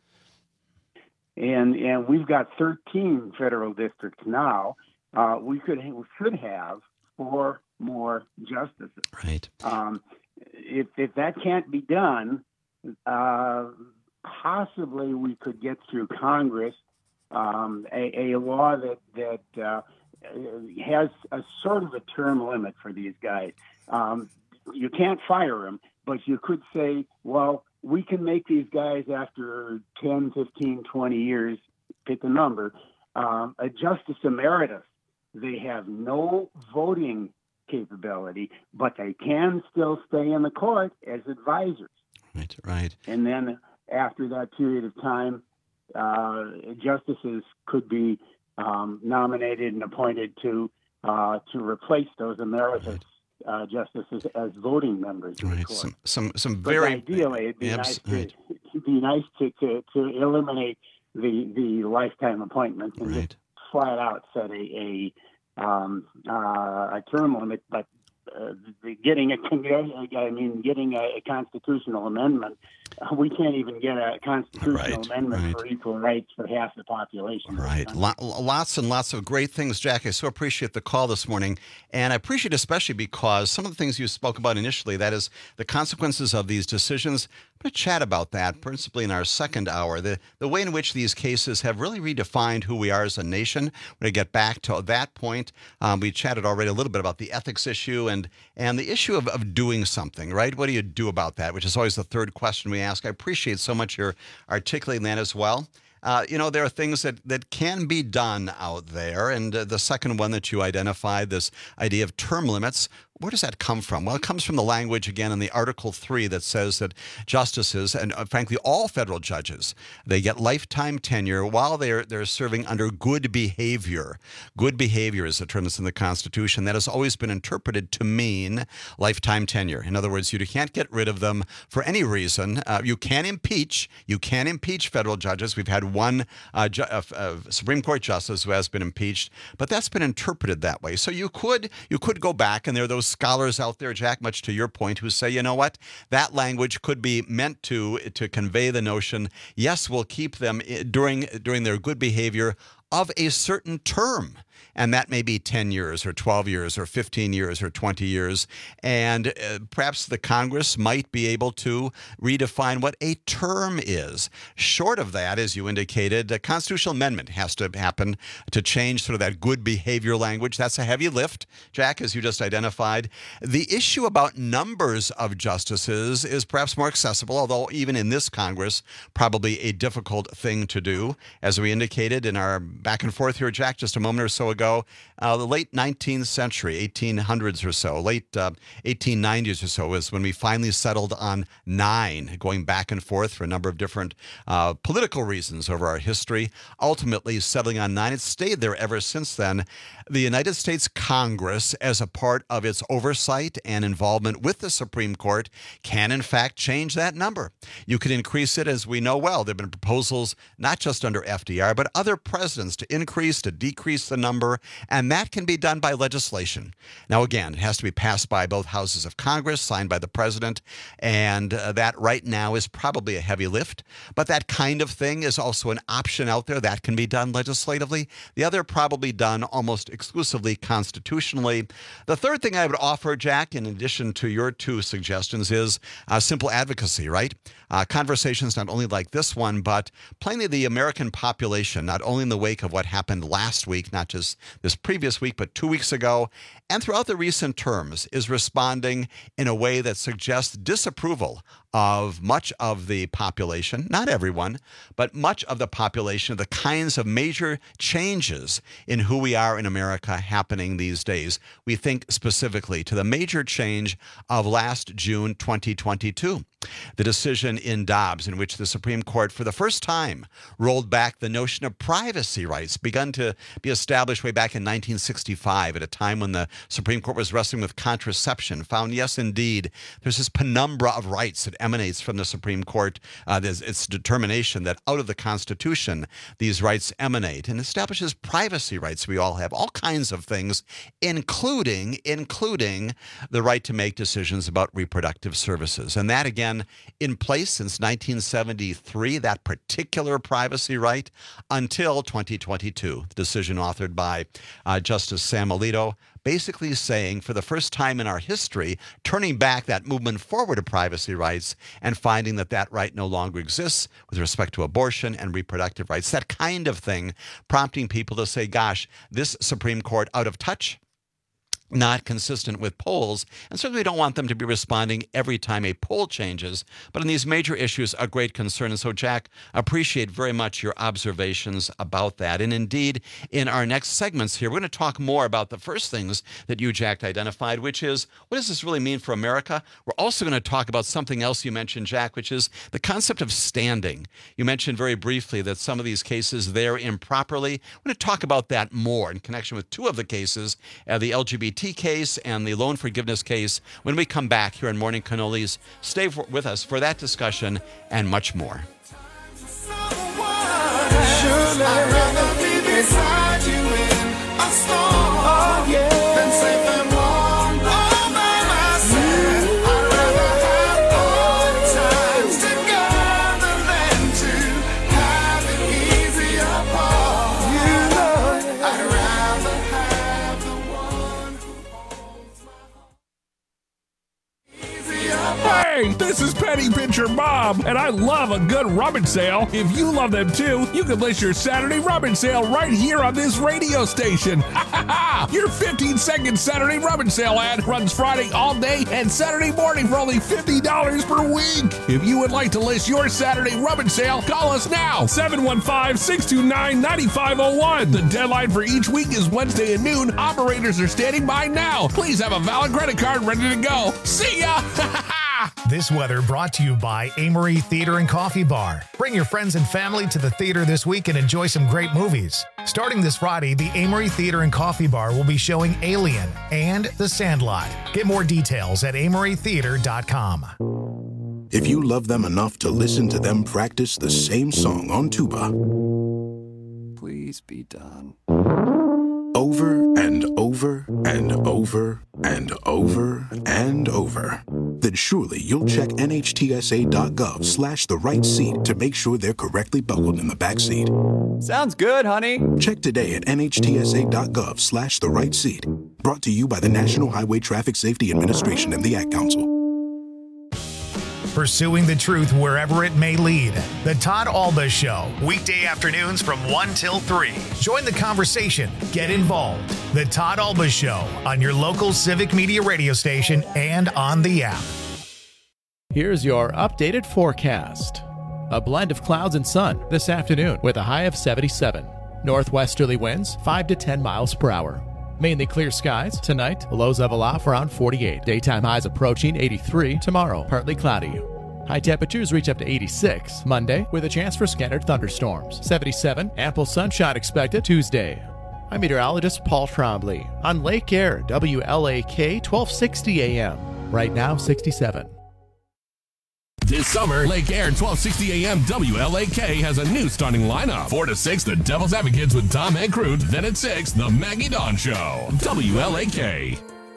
And and we've got thirteen federal districts now. Uh, we could we should have four more justices. Right. Um, if if that can't be done, uh, possibly we could get through Congress um, a, a law that that. Uh, has a sort of a term limit for these guys. Um, you can't fire them, but you could say, well, we can make these guys after ten, fifteen, twenty years, pick a number, um, a justice emeritus. They have no voting capability, but they can still stay in the court as advisors. Right, right. And then after that period of time, uh, justices could be Um, nominated and appointed to uh, to replace those emeritus uh, justices as voting members. Of right. the court. Some some some But very ideally, it'd be abs- nice to right. it'd be nice to, to, to eliminate the the lifetime appointments and right. just flat out set a a, um, uh, a term limit. But uh, the, getting a I mean getting a, a constitutional amendment. We can't even get a constitutional right, amendment right. for equal rights for half the population. Right. Lots and lots of great things, Jack. I so appreciate the call this morning. And I appreciate especially because some of the things you spoke about initially, that is the consequences of these decisions. I'm going to chat about that principally in our second hour, the, the way in which these cases have really redefined who we are as a nation. We're going to get back to that point. Um, we chatted already a little bit about the ethics issue and, and the issue of, of doing something, right? What do you do about that, which is always the third question we ask. I appreciate so much your articulating that as well. Uh, you know, there are things that, that can be done out there. And uh, the second one that you identified, this idea of term limits, where does that come from? Well, it comes from the language, again, in the Article three that says that justices, and uh, frankly, all federal judges, they get lifetime tenure while they're, they're serving under good behavior. Good behavior is a term that's in the Constitution that has always been interpreted to mean lifetime tenure. In other words, you can't get rid of them for any reason. Uh, you can impeach. You can impeach federal judges. We've had one uh, ju- uh, uh, Supreme Court justice who has been impeached, but that's been interpreted that way. So you could you could go back, and there are those scholars out there, Jack, much to your point, who say, you know what, that language could be meant to to convey the notion, yes, we'll keep them during during their good behavior of a certain term. And that may be ten years or twelve years or fifteen years or twenty years. And uh, perhaps the Congress might be able to redefine what a term is. Short of that, as you indicated, a constitutional amendment has to happen to change sort of that good behavior language. That's a heavy lift, Jack, as you just identified. The issue about numbers of justices is perhaps more accessible, although even in this Congress, probably a difficult thing to do. As we indicated in our back and forth here, Jack, just a moment or so ago, Uh, the late nineteenth century, eighteen hundreds or so, late uh, eighteen nineties or so was when we finally settled on nine, going back and forth for a number of different uh, political reasons over our history, ultimately settling on nine. It's stayed there ever since then. The United States Congress, as a part of its oversight and involvement with the Supreme Court, can in fact change that number. You could increase it, as we know well. There have been proposals, not just under F D R, but other presidents to increase, to decrease the number, and that can be done by legislation. Now, again, it has to be passed by both houses of Congress, signed by the president, and uh, that right now is probably a heavy lift. But that kind of thing is also an option out there that can be done legislatively. The other probably done almost exclusively constitutionally. The third thing I would offer, Jack, in addition to your two suggestions, is uh, simple advocacy, right? Uh, conversations not only like this one, but plainly the American population, not only in the wake of what happened last week, not just this previous week, but two weeks ago, and throughout the recent terms, is responding in a way that suggests disapproval of much of the population, not everyone, but much of the population, the kinds of major changes in who we are in America happening these days. We think specifically to the major change of last June twenty twenty-two, the decision in Dobbs in which the Supreme Court for the first time rolled back the notion of privacy rights, begun to be established way back in nineteen sixty-five at a time when the Supreme Court was wrestling with contraception, found, yes, indeed, there's this penumbra of rights that emanates from the Supreme Court. Uh, there's its determination that out of the Constitution, these rights emanate, and establishes privacy rights we all have, all kinds of things, including, including the right to make decisions about reproductive services. And that, again, in place since nineteen seventy-three, that particular privacy right, until twenty twenty-two, the decision authored by uh, Justice Sam Alito, basically saying for the first time in our history, turning back that movement forward to privacy rights and finding that that right no longer exists with respect to abortion and reproductive rights. That kind of thing, prompting people to say, gosh, this Supreme Court out of touch, not consistent with polls, and certainly we don't want them to be responding every time a poll changes. But on these major issues, a great concern. And so, Jack, appreciate very much your observations about that. And indeed, in our next segments here, we're going to talk more about the first things that you, Jack, identified, which is, what does this really mean for America? We're also going to talk about something else you mentioned, Jack, which is the concept of standing. You mentioned very briefly that some of these cases there improperly. We're going to talk about that more in connection with two of the cases, uh, the L G B T case and the loan forgiveness case, when we come back here on Morning Cannolis. Stay for, with us for that discussion and much more. I'd rather be beside you in a storm, oh, yeah, than safe and warm all by myself. I'd rather have all times together than to have it easy apart. You know, I'd rather have the one who holds my heart easy apart. Hey, Hey, this is Penny Pincher Bob, and I love a good rummage sale. If you love them too, you can list your Saturday rummage sale right here on this radio station. Your fifteen second Saturday rummage sale ad runs Friday all day and Saturday morning for only fifty dollars per week. If you would like to list your Saturday rummage sale, call us now, seven one five, six two nine, nine five zero one. The deadline for each week is Wednesday at noon. Operators are standing by now. Please have a valid credit card ready to go. See ya! This weather brought to you by Amory Theater and Coffee Bar. Bring your friends and family to the theater this week and enjoy some great movies. Starting this Friday, the Amory Theater and Coffee Bar will be showing Alien and The Sandlot. Get more details at amory theater dot com. If you love them enough to listen to them practice the same song on tuba, please be done. Over and over and over and over and over, then surely you'll check N H T S A dot gov slash the right seat to make sure they're correctly buckled in the back seat. Sounds good, honey. Check today at N H T S A dot gov slash the right seat. Brought to you by the National Highway Traffic Safety Administration and the Ad Council. Pursuing the truth wherever it may lead. The Todd Alba Show, weekday afternoons from one till three. Join the conversation. Get involved. The Todd Alba Show on your local Civic Media radio station and on the app. Here's your updated forecast. A blend of clouds and sun this afternoon with a high of seventy-seven. Northwesterly winds five to ten miles per hour. Mainly clear skies tonight. Lows level off around forty-eight. Daytime highs approaching eighty-three. Tomorrow, partly cloudy. High temperatures reach up to eighty-six. Monday, with a chance for scattered thunderstorms. seventy-seven. Ample sunshine expected Tuesday. I'm meteorologist Paul Trombley on Lake Air, W L A K, twelve sixty A M. Right now, sixty-seven. This summer, Lake Air twelve sixty A M W L A K has a new starting lineup. four to six, the Devil's Advocates with Tom Hankrute. Then at six, the Maggie Dawn Show. W L A K.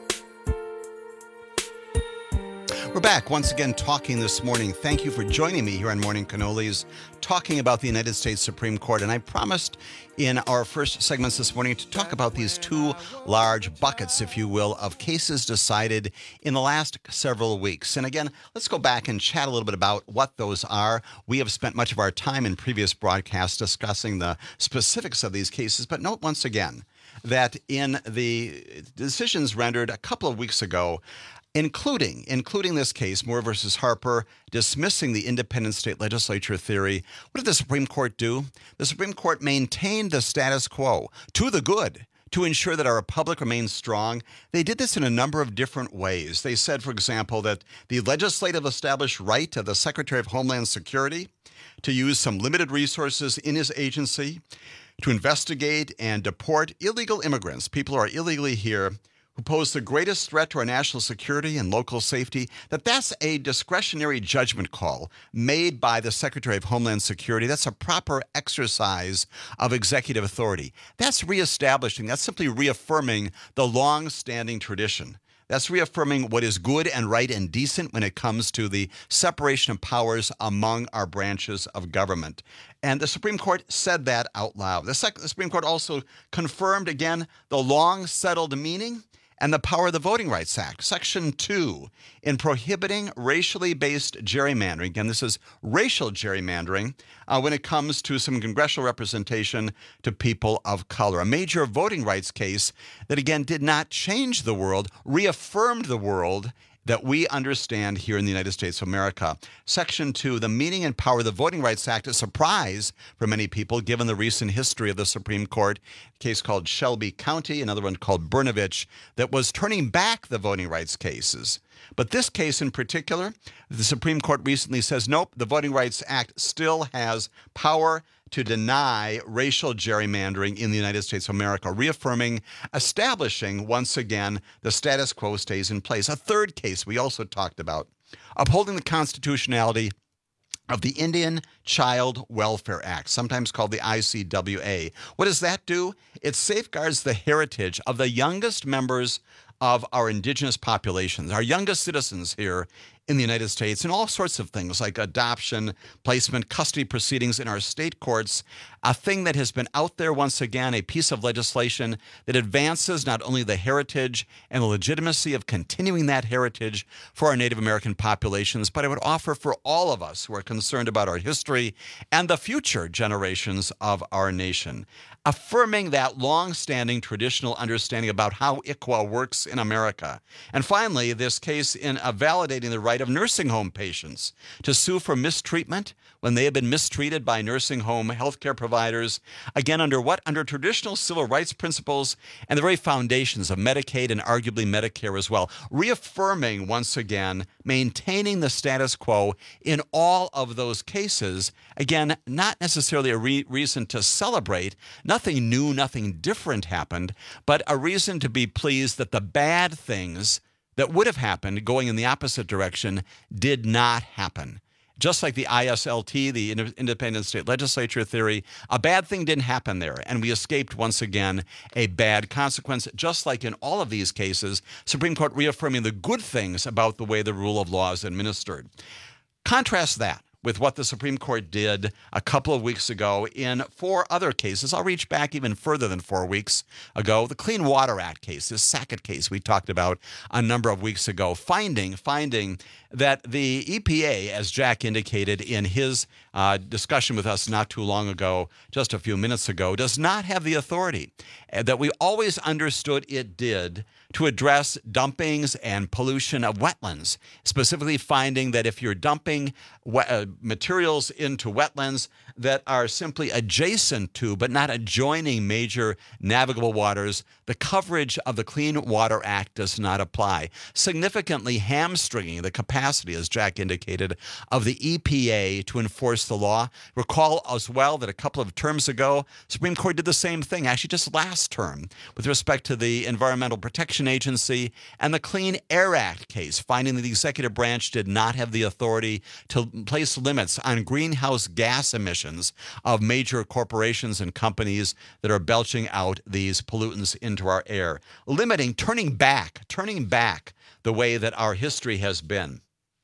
We're back once again talking this morning. Thank you for joining me here on Morning Cannolis, talking about the United States Supreme Court. And I promised in our first segments this morning to talk about these two large buckets, if you will, of cases decided in the last several weeks. And again, let's go back and chat a little bit about what those are. We have spent much of our time in previous broadcasts discussing the specifics of these cases, but note once again that in the decisions rendered a couple of weeks ago, including including this case, Moore versus Harper, dismissing the independent state legislature theory. What did the Supreme Court do? The Supreme Court maintained the status quo to the good to ensure that our republic remains strong. They did this in a number of different ways. They said, for example, that the legislative established right of the Secretary of Homeland Security to use some limited resources in his agency to investigate and deport illegal immigrants, people who are illegally here, who pose the greatest threat to our national security and local safety, that that's a discretionary judgment call made by the Secretary of Homeland Security. That's a proper exercise of executive authority. That's reestablishing, that's simply reaffirming the long-standing tradition. That's reaffirming what is good and right and decent when it comes to the separation of powers among our branches of government. And the Supreme Court said that out loud. The, Sec- the Supreme Court also confirmed again the long-settled meaning and the power of the Voting Rights Act, Section two, in prohibiting racially based gerrymandering. Again, this is racial gerrymandering uh, when it comes to some congressional representation to people of color. A major voting rights case that, again, did not change the world, reaffirmed the world that we understand here in the United States of America. Section two, the meaning and power of the Voting Rights Act, a surprise for many people given the recent history of the Supreme Court, a case called Shelby County, another one called Brnovich, that was turning back the voting rights cases. But this case in particular, the Supreme Court recently says, nope, the Voting Rights Act still has power to deny racial gerrymandering in the United States of America, reaffirming, establishing once again the status quo stays in place. A third case we also talked about, upholding the constitutionality of the Indian Child Welfare Act, sometimes called the I C W A. What does that do? It safeguards the heritage of the youngest members of our indigenous populations, our youngest citizens here in the United States and all sorts of things like adoption, placement, custody proceedings in our state courts, a thing that has been out there once again, a piece of legislation that advances not only the heritage and the legitimacy of continuing that heritage for our Native American populations, but I would offer for all of us who are concerned about our history and the future generations of our nation, affirming that long-standing traditional understanding about how I C W A works in America. And finally, this case in uh, validating the right of nursing home patients to sue for mistreatment when they have been mistreated by nursing home healthcare providers, again, under what? Under traditional civil rights principles and the very foundations of Medicaid and arguably Medicare as well, reaffirming once again, maintaining the status quo in all of those cases. Again, not necessarily a re- reason to celebrate. Nothing new, nothing different happened, but a reason to be pleased that the bad things that would have happened going in the opposite direction did not happen. Just like the I S L T, the Independent State Legislature theory, a bad thing didn't happen there, and we escaped once again a bad consequence. Just like in all of these cases, Supreme Court reaffirming the good things about the way the rule of law is administered. Contrast that with what the Supreme Court did a couple of weeks ago in four other cases. I'll reach back even further than four weeks ago. The Clean Water Act case, this Sackett case we talked about a number of weeks ago, finding, finding that the E P A, as Jack indicated in his uh, discussion with us not too long ago, just a few minutes ago, does not have the authority that we always understood it did to address dumpings and pollution of wetlands, specifically finding that if you're dumping wet, uh, materials into wetlands that are simply adjacent to but not adjoining major navigable waters, the coverage of the Clean Water Act does not apply, significantly hamstringing the capacity, as Jack indicated, of the E P A to enforce the law. Recall as well that a couple of terms ago, Supreme Court did the same thing, actually just last term, with respect to the Environmental Protection Agency and the Clean Air Act case, finding that the executive branch did not have the authority to place limits on greenhouse gas emissions of major corporations and companies that are belching out these pollutants into our air, limiting, turning back, turning back the way that our history has been.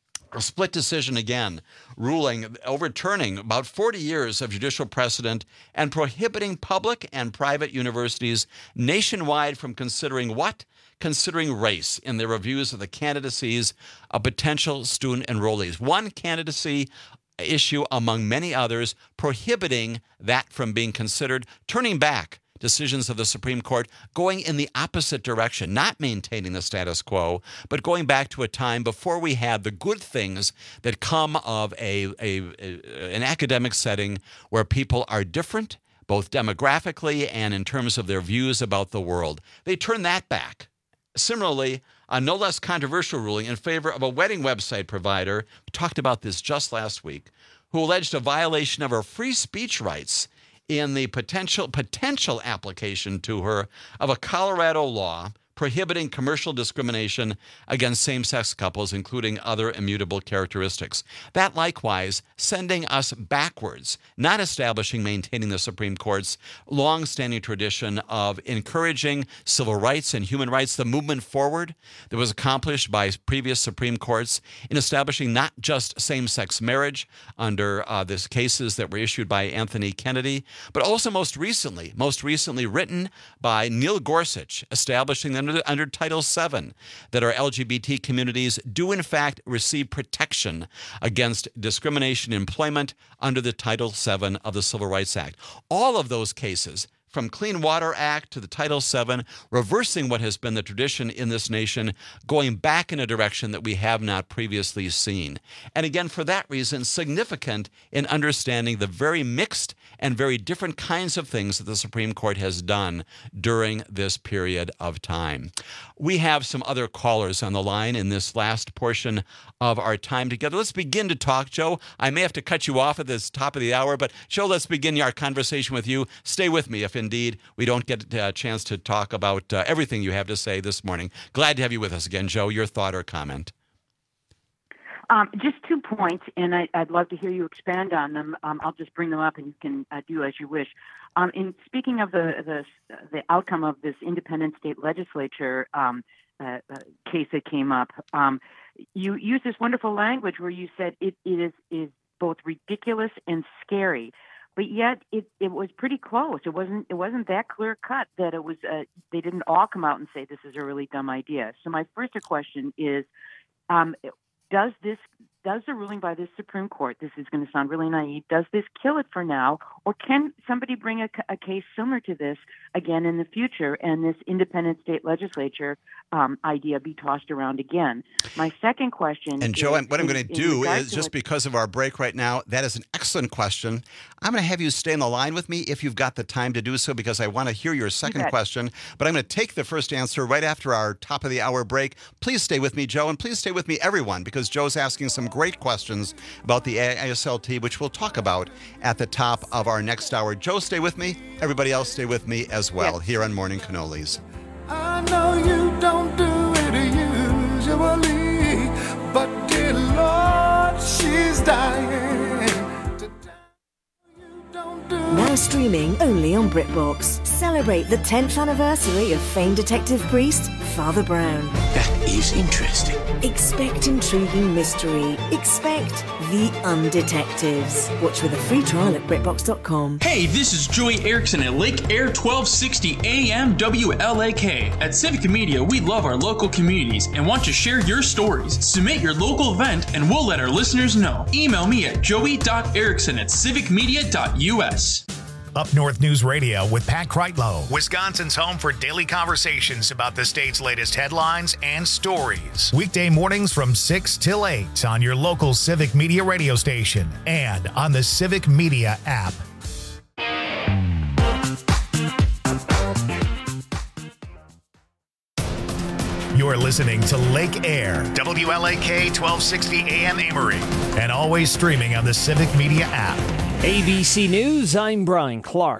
A split decision again, ruling, overturning about forty years of judicial precedent and prohibiting public and private universities nationwide from considering what? Considering race in their reviews of the candidacies of potential student enrollees. One candidacy issue among many others, prohibiting that from being considered, turning back decisions of the Supreme Court, going in the opposite direction, not maintaining the status quo, but going back to a time before we had the good things that come of a, a, a an academic setting where people are different, both demographically and in terms of their views about the world. They turn that back. Similarly, a no less controversial ruling in favor of a wedding website provider, we talked about this just last week, who alleged a violation of her free speech rights in the potential potential application to her of a Colorado law prohibiting commercial discrimination against same-sex couples, including other immutable characteristics. That likewise sending us backwards, not establishing, maintaining the Supreme Court's long-standing tradition of encouraging civil rights and human rights, the movement forward that was accomplished by previous Supreme Courts in establishing not just same-sex marriage under uh, these cases that were issued by Anthony Kennedy, but also most recently, most recently written by Neil Gorsuch, establishing under, under Title seven that our L G B T communities do in fact receive protection against discrimination in employment under the Title seven of the Civil Rights Act. All of those cases, from Clean Water Act to the Title seven, reversing what has been the tradition in this nation, going back in a direction that we have not previously seen. And again, for that reason, significant in understanding the very mixed and very different kinds of things that the Supreme Court has done during this period of time. We have some other callers on the line in this last portion of our time together. Let's begin to talk, Joe. I may have to cut you off at this top of the hour, but Joe, let's begin our conversation with you. Stay with me if indeed we don't get a chance to talk about uh, everything you have to say this morning. Glad to have you with us again, Joe. Your thought or comment? Um, just two points, and I, I'd love to hear you expand on them. Um, I'll just bring them up, and you can uh, do as you wish. Um, in speaking of the, the the outcome of this independent state legislature, um, uh, case that came up. Um, you used this wonderful language where you said it, it is, is both ridiculous and scary. But yet, it, it was pretty close. It wasn't it wasn't that clear cut that it was. Uh, they didn't all come out and say this is a really dumb idea. So my first question is, um, does this does the ruling by this Supreme Court? This is going to sound really naive. Does this kill it for now, or can somebody bring a, a case similar to this again in the future, and this independent state legislature um, idea be tossed around again? My second question. And Joe, is, what I'm going to do is, just what, because of our break right now, that is an excellent question. I'm going to have you stay on the line with me if you've got the time to do so, because I want to hear your second question. But I'm going to take the first answer right after our top of the hour break. Please stay with me, Joe, and please stay with me, everyone, because Joe's asking some great questions about the A S L T, which we'll talk about at the top of our next hour. Joe, stay with me. Everybody else, stay with me as well, yes. Here on Morning Cannolis. I know you don't do it usually, but dear Lord, she's dying. Now streaming only on BritBox. Celebrate the tenth anniversary of famed detective priest, Father Brown. That is interesting. Expect intriguing mystery. Expect the Undetectives. Watch with a free trial at BritBox dot com. Hey, this is Joey Erickson at Lake Air twelve sixty A M W L A K. At Civic Media, we love our local communities and want to share your stories. Submit your local event and we'll let our listeners know. Email me at joey dot erickson at civic media dot u s. Up North News Radio with Pat Kreitlow, Wisconsin's home for daily conversations about the state's latest headlines and stories. Weekday mornings from six till eight on your local Civic Media radio station and on the Civic Media app. You're listening to Lake Air, W L A K twelve sixty A M Amory, and always streaming on the Civic Media app. A B C News, I'm Brian Clark.